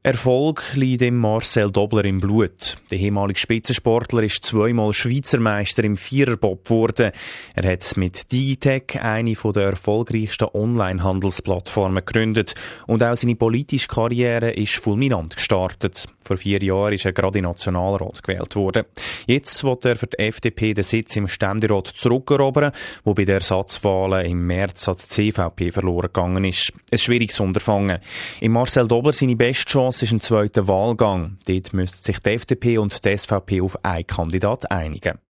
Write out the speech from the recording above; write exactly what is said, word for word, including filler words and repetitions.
Erfolg liegt dem Marcel Dobler im Blut. Der ehemalige Spitzensportler ist zweimal Schweizer Meister im Viererbob geworden. Er hat mit Digitec eine der erfolgreichsten Online-Handelsplattformen gegründet. Und auch seine politische Karriere ist fulminant gestartet. Vor vier Jahren ist er gerade in den Nationalrat gewählt worden. Jetzt will er für die F D P den Sitz im Ständerat zurückerobern, wo bei den Ersatzwahlen im März an die C V P verloren gegangen ist. Ein schwieriges Unterfangen. Im Marcel Dobler seine beste Chance ist ein zweiter Wahlgang. Dort müssten sich die F D P und die S V P auf einen Kandidat einigen.